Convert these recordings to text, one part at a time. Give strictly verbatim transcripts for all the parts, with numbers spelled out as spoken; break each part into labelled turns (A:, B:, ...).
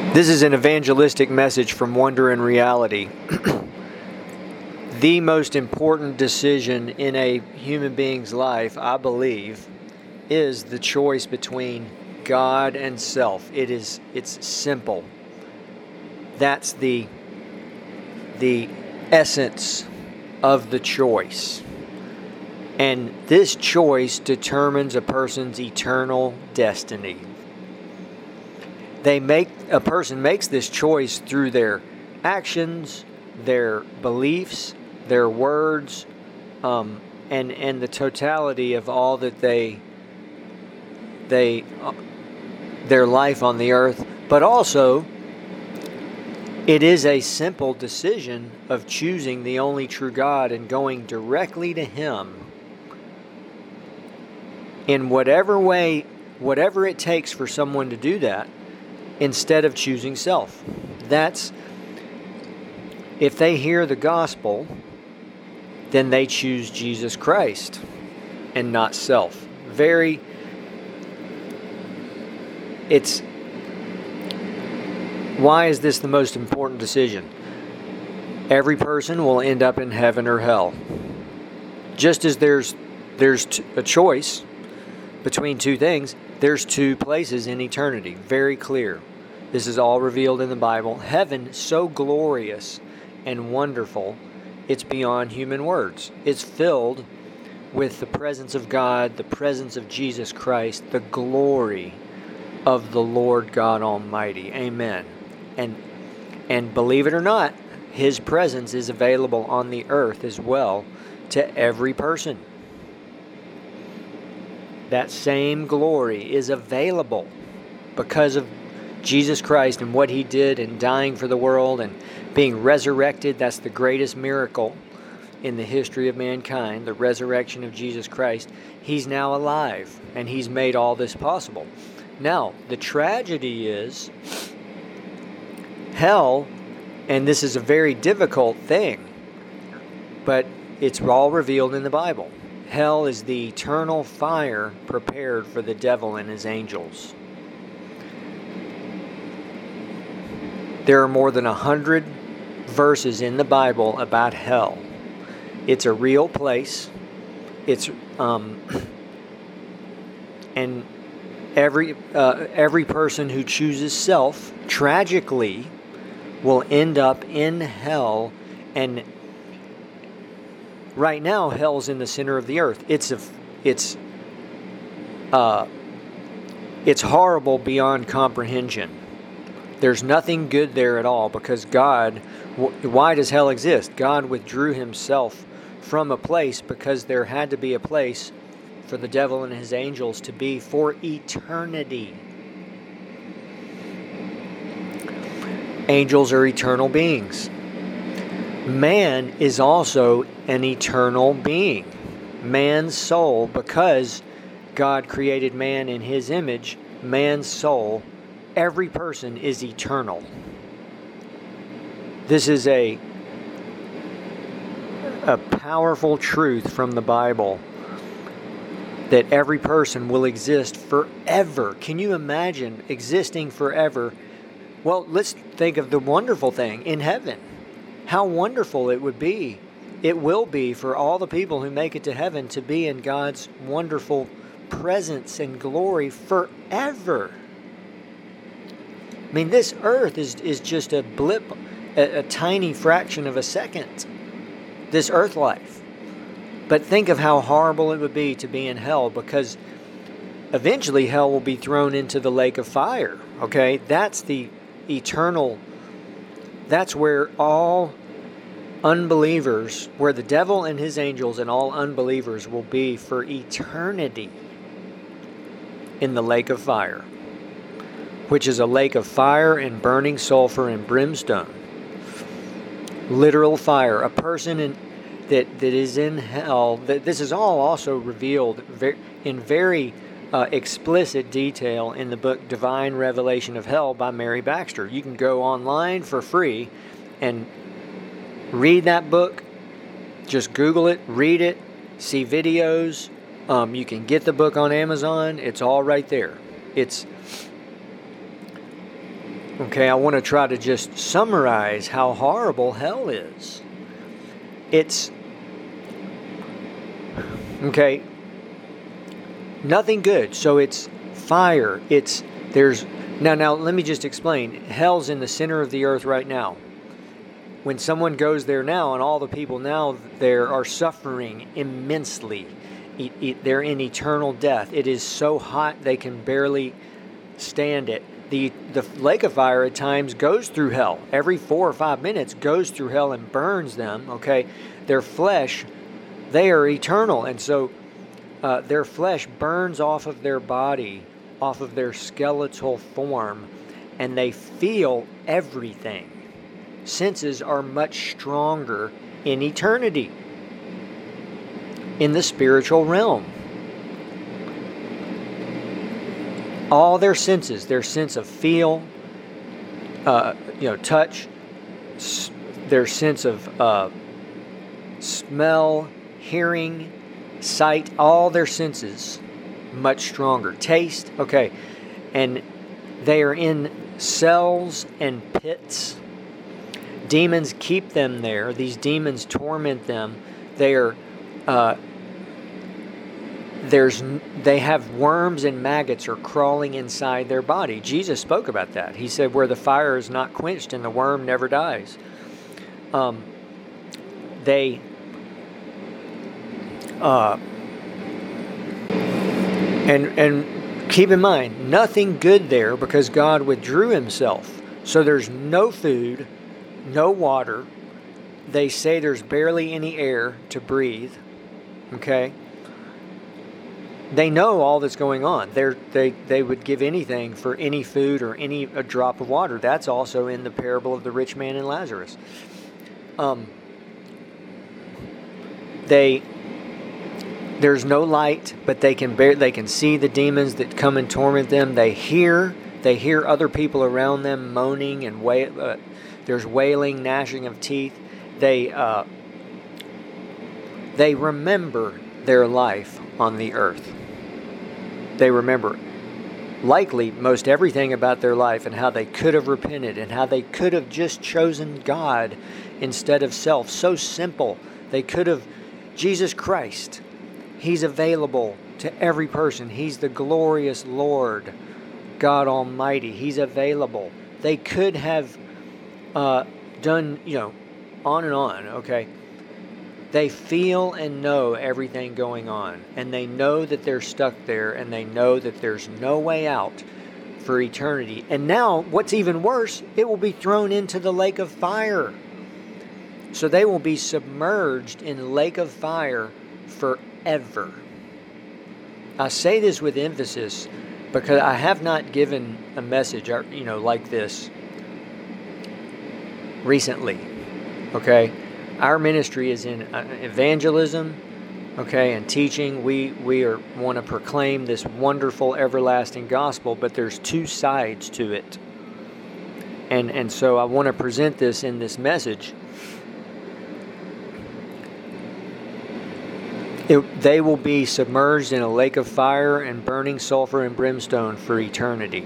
A: This is an evangelistic message from Wonder and Reality. The most important decision in a human being's life, I believe, is the choice between God and self. It is, it's simple. That's the, the essence of the choice. And this choice determines a person's eternal destiny. They make a person makes this choice through their actions, their beliefs, their words, um, and and the totality of all that they they uh, their life on the earth. But also, it is a simple decision of choosing the only true God and going directly to Him in whatever way, whatever it takes for someone to do that, instead of choosing self. That's, if they hear the gospel, then they choose Jesus Christ and not self. Very, it's, why is this the most important decision? Every person will end up in heaven or hell. Just as there's, there's a choice between two things, there's two places in eternity. Very clear. This is all revealed in the Bible. Heaven, so glorious and wonderful, it's beyond human words. It's filled with the presence of God, the presence of Jesus Christ, the glory of the Lord God Almighty. Amen. And, and believe it or not, His presence is available on the earth as well to every person. That same glory is available because of Jesus Christ and what He did in dying for the world and being resurrected. That's the greatest miracle in the history of mankind, the resurrection of Jesus Christ. He's now alive, and He's made all this possible. Now, the tragedy is hell, and this is a very difficult thing, but it's all revealed in the Bible. Hell is the eternal fire prepared for the devil and his angels. There are more than a hundred verses in the Bible about hell. It's a real place. It's um, and every uh, every person who chooses self, tragically, will end up in hell. And right now, hell's in the center of the earth. It's a, it's, uh, it's horrible beyond comprehension. There's nothing good there at all because God, why does hell exist? God withdrew Himself from a place because there had to be a place for the devil and his angels to be for eternity. Angels are eternal beings. Man is also an eternal being. Man's soul, because God created man in His image, man's soul, every person is eternal. This is a, a powerful truth from the Bible that every person will exist forever. Can you imagine existing forever? Well, let's think of the wonderful thing in heaven. How wonderful it would be, it will be for all the people who make it to heaven to be in God's wonderful presence and glory forever. I mean, this earth is, is just a blip, a, a tiny fraction of a second, this earth life. But think of how horrible it would be to be in hell, because eventually hell will be thrown into the lake of fire, okay? That's the eternal, that's where all unbelievers, where the devil and his angels and all unbelievers will be for eternity in the lake of fire, which is a lake of fire and burning sulfur and brimstone. Literal fire. A person in, that, that is in hell, that this is all also revealed in very uh, explicit detail in the book Divine Revelation of Hell by Mary Baxter. You can go online for free and read that book. Just Google it, read it, see videos. Um, you can get the book on Amazon. It's all right there. It's Okay, I want to try to just summarize how horrible hell is. It's, okay, nothing good. So it's fire. It's, there's, now, now, let me just explain. Hell's in the center of the earth right now. When someone goes there now, and all the people now there are suffering immensely. It, it, they're in eternal death. It is so hot they can barely stand it. The, the lake of fire at times goes through hell. Every four or five minutes goes through hell and burns them, okay? Their flesh, they are eternal. And so uh, their flesh burns off of their body, off of their skeletal form, and they feel everything. Senses are much stronger in eternity, in the spiritual realm. All their senses, their sense of feel, uh, you know, touch, s- their sense of uh, smell, hearing, sight, all their senses much stronger. Taste, okay, and they are in cells and pits. Demons keep them there. These demons torment them. They are, uh, there's, they have worms and maggots are crawling inside their body. Jesus spoke about that. He said, "Where the fire is not quenched and the worm never dies." Um, they, uh, and and keep in mind, nothing good there because God withdrew Himself. So there's no food. No water. They say there's barely any air to breathe. Okay? They know all that's going on. They're, they they would give anything for any food or any a drop of water. That's also in the parable of the rich man and Lazarus. Um, they there's no light, but they can bear, they can see the demons that come and torment them. They hear they hear other people around them moaning and wail. Uh, There's wailing, gnashing of teeth. They uh, they remember their life on the earth. They remember likely most everything about their life and how they could have repented and how they could have just chosen God instead of self. So simple. They could have, Jesus Christ, He's available to every person. He's the glorious Lord, God Almighty. He's available. They could have uh, done, you know, on and on, okay? They feel and know everything going on, and they know that they're stuck there, and they know that there's no way out for eternity. And now, what's even worse, it will be thrown into the lake of fire. So they will be submerged in the lake of fire forever. I say this with emphasis because I have not given a message, you know, like this recently, okay? Our ministry is in evangelism, okay, and teaching. We we are want to proclaim this wonderful, everlasting gospel, but there's two sides to it. And and so I want to present this in this message. It, they will be submerged in a lake of fire and burning sulfur and brimstone for eternity.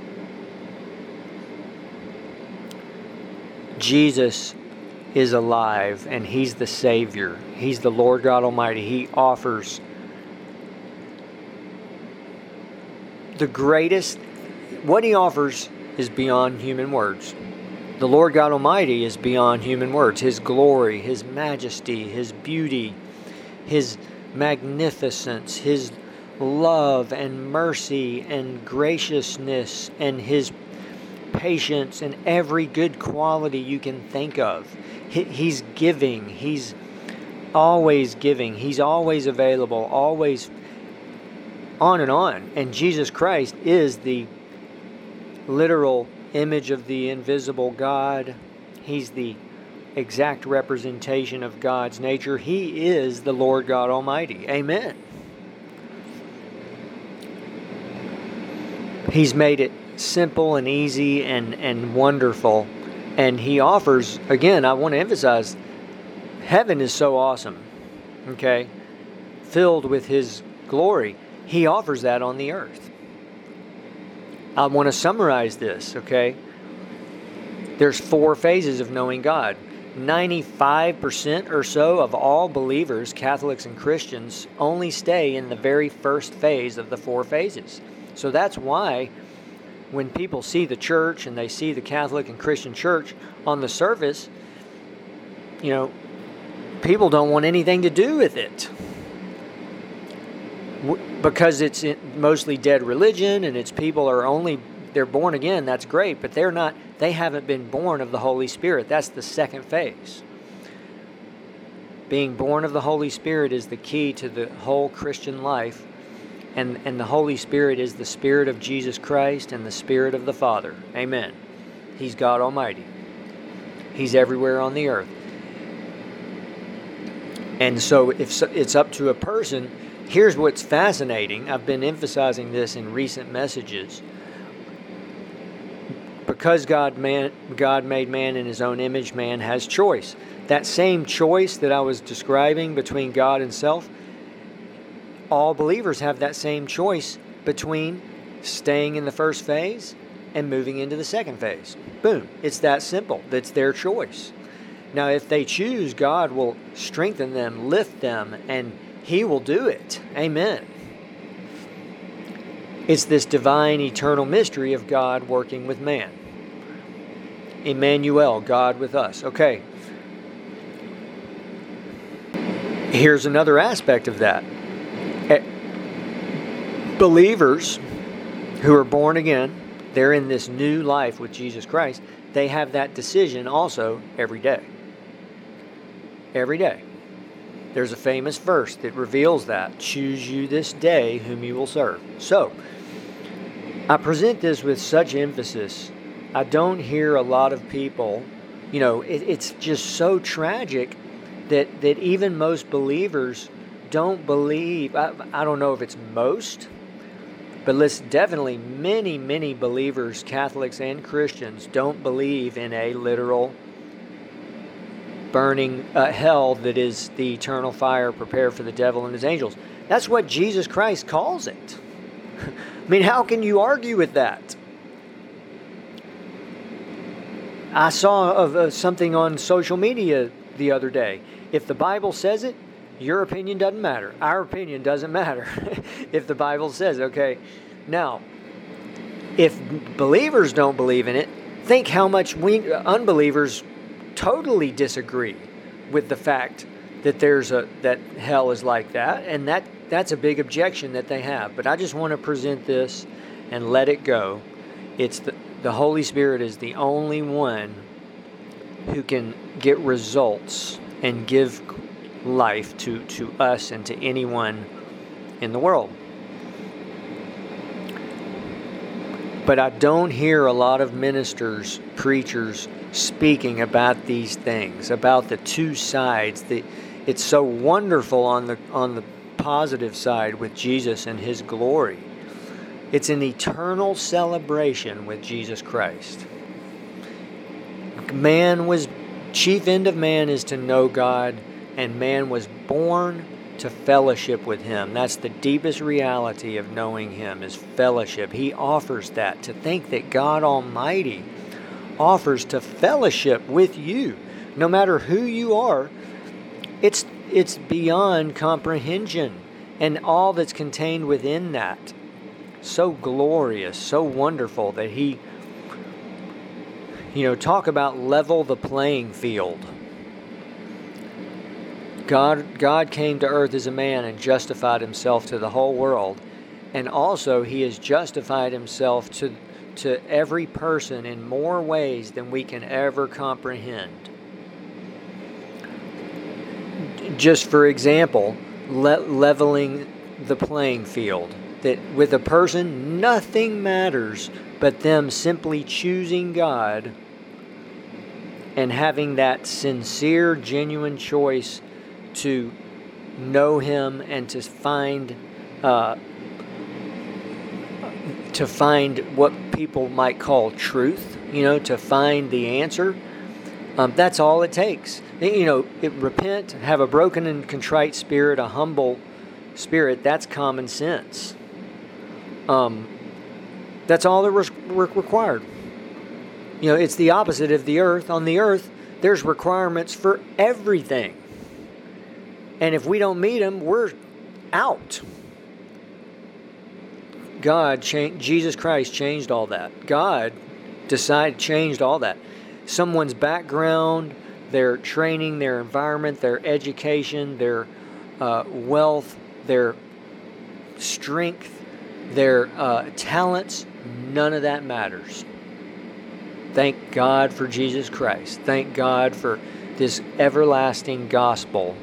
A: Jesus is alive, and He's the Savior. He's the Lord God Almighty. He offers the greatest. What He offers is beyond human words. The Lord God Almighty is beyond human words. His glory, His majesty, His beauty, His magnificence, His love and mercy and graciousness, and His patience and every good quality you can think of. He's giving. He's always giving. He's always available, always on and on. And Jesus Christ is the literal image of the invisible God. He's the exact representation of God's nature. He is the Lord God Almighty. Amen. He's made it simple and easy and, and wonderful. And He offers, again, I want to emphasize, heaven is so awesome, okay, filled with His glory. He offers that on the earth. I want to summarize this, okay? There's four phases of knowing God. ninety-five percent or so of all believers, Catholics and Christians, only stay in the very first phase of the four phases. So that's why when people see the church and they see the Catholic and Christian church on the surface, you know, people don't want anything to do with it. Because it's mostly dead religion and its people are only, they're born again, that's great, but they're not, they haven't been born of the Holy Spirit. That's the second phase. Being born of the Holy Spirit is the key to the whole Christian life, and, and the Holy Spirit is the Spirit of Jesus Christ and the Spirit of the Father. Amen. He's God Almighty. He's everywhere on the earth. And so if it's up to a person, here's what's fascinating. I've been emphasizing this in recent messages. Because God man, God made man in His own image, man has choice. That same choice that I was describing between God and self, all believers have that same choice between staying in the first phase and moving into the second phase. Boom. It's that simple. That's their choice. Now, if they choose, God will strengthen them, lift them, and He will do it. Amen. It's this divine, eternal mystery of God working with man. Emmanuel, God with us. Okay. Here's another aspect of that. Believers who are born again, they're in this new life with Jesus Christ. They have that decision also every day. Every day. There's a famous verse that reveals that. Choose you this day whom you will serve. So, I present this with such emphasis. I don't hear a lot of people, you know, it, it's just so tragic that, that even most believers don't believe, I, I don't know if it's most, but listen, definitely many, many believers, Catholics and Christians, don't believe in a literal burning uh, hell that is the eternal fire prepared for the devil and his angels. That's what Jesus Christ calls it. I mean, how can you argue with that? I saw of uh, something on social media the other day. If the Bible says it, your opinion doesn't matter. Our opinion doesn't matter. If the Bible says, okay. Now, if believers don't believe in it, think how much we unbelievers totally disagree with the fact that there's a that hell is like that, and that that's a big objection that they have. But I just want to present this and let it go. It's the the Holy Spirit is the only one who can get results and give life to, to us and to anyone in the world. But I don't hear a lot of ministers, preachers speaking about these things, about the two sides. The, it's so wonderful on the on the positive side with Jesus and His glory. It's an eternal celebration with Jesus Christ. Man was, chief end of man is to know God, and man was born to fellowship with Him. That's the deepest reality of knowing Him, is fellowship. He offers that. To think that God Almighty offers to fellowship with you, no matter who you are, it's it's beyond comprehension, and all that's contained within that. So glorious, so wonderful that He, you know, talk about level the playing field. God, God came to earth as a man and justified Himself to the whole world. And also He has justified Himself to, to every person in more ways than we can ever comprehend. Just for example, le- leveling the playing field. That with a person, nothing matters but them simply choosing God and having that sincere, genuine choice to know Him and to find uh, to find what people might call truth, you know, to find the answer. Um, that's all it takes. You know, it, repent, have a broken and contrite spirit, a humble spirit. That's common sense. Um, that's all that was required. You know, it's the opposite of the earth. On the earth, there's requirements for everything. And if we don't meet them, we're out. God changed, Jesus Christ changed all that. God decided, changed all that. Someone's background, their training, their environment, their education, their uh, wealth, their strength, their uh, talents, none of that matters. Thank God for Jesus Christ. Thank God for this everlasting gospel.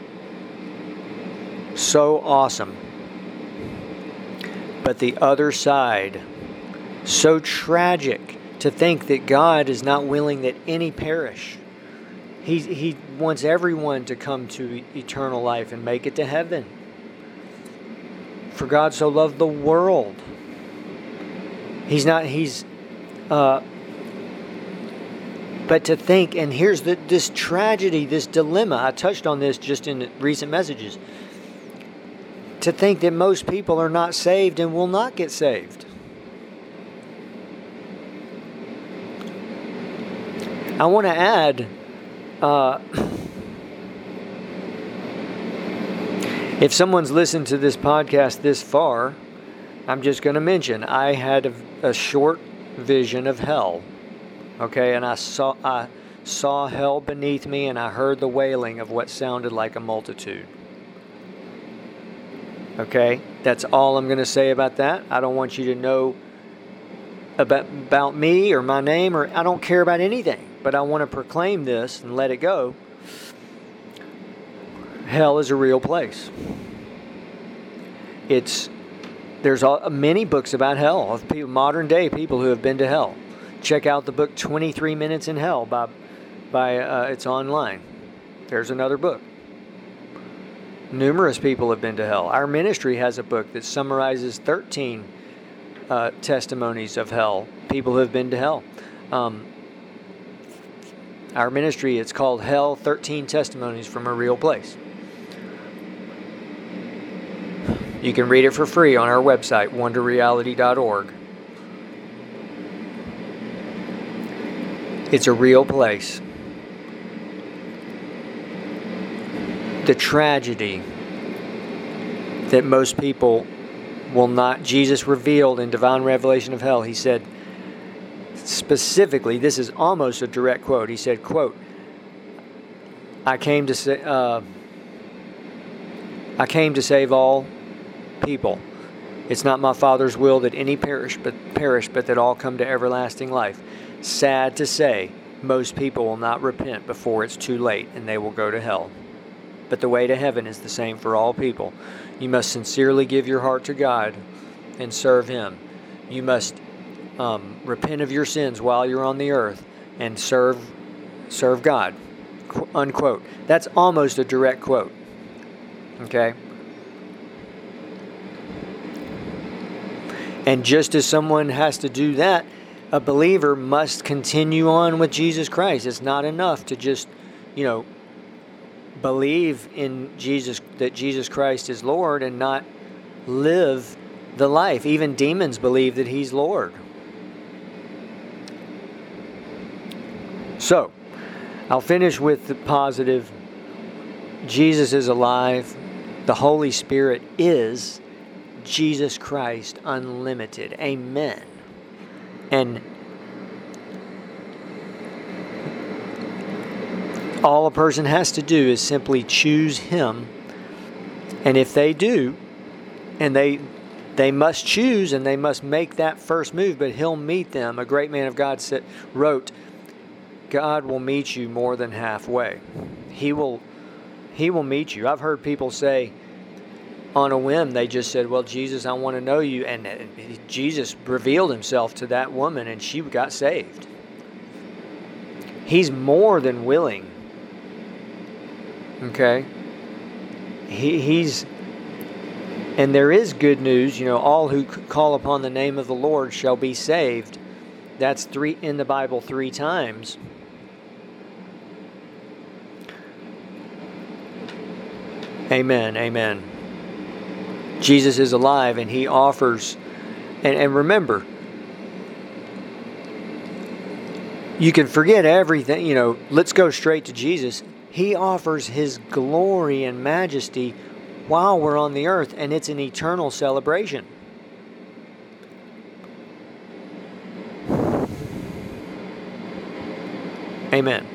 A: So awesome. But the other side, so tragic to think that God is not willing that any perish. He, he wants everyone to come to eternal life and make it to heaven. For God so loved the world. He's not, he's, uh, but to think, and here's the, this tragedy, this dilemma, I touched on this just in recent messages, to think that most people are not saved and will not get saved. I want to add, uh, if someone's listened to this podcast this far, I'm just going to mention, I had a, a short vision of hell. Okay, and I saw I saw hell beneath me, and I heard the wailing of what sounded like a multitude. Okay, that's all I'm going to say about that. I don't want you to know about, about me or my name, or I don't care about anything, but I want to proclaim this and let it go. Hell is a real place. It's there's all, many books about hell of people, modern day people who have been to hell. Check out the book twenty-three minutes in Hell by by uh, it's online. There's another book. Numerous people have been to hell. Our ministry has a book that summarizes thirteen uh, testimonies of hell, people who have been to hell. Um, our ministry, it's called Hell, thirteen Testimonies from a Real Place. You can read it for free on our website, wonder reality dot org. It's a real place. The tragedy that most people will not, Jesus revealed in Divine Revelation of Hell, he said specifically, this is almost a direct quote, he said, quote, I came to say, uh, I came to save all people. It's not my Father's will that any perish, but perish, but that all come to everlasting life. Sad to say, most people will not repent before it's too late, and they will go to hell. But the way to heaven is the same for all people. You must sincerely give your heart to God and serve Him. You must um, repent of your sins while you're on the earth and serve serve God. Qu- unquote. That's almost a direct quote. Okay? And just as someone has to do that, a believer must continue on with Jesus Christ. It's not enough to just, you know, believe in Jesus, that Jesus Christ is Lord, and not live the life. Even demons believe that He's Lord. So, I'll finish with the positive. Jesus is alive. The Holy Spirit is Jesus Christ unlimited. Amen. And all a person has to do is simply choose Him. And if they do, and they they must choose and they must make that first move, but He'll meet them. A great man of God said, wrote, God will meet you more than halfway. He will, He will meet you. I've heard people say, on a whim, they just said, well, Jesus, I want to know you. And Jesus revealed Himself to that woman, and she got saved. He's more than willing. Okay? He, he's, and there is good news, you know, all who call upon the name of the Lord shall be saved. That's three in the Bible three times. Amen, amen. Jesus is alive, and He offers, and, and remember, You can forget everything, you know, let's go straight to Jesus. He offers His glory and majesty while we're on the earth, and it's an eternal celebration. Amen.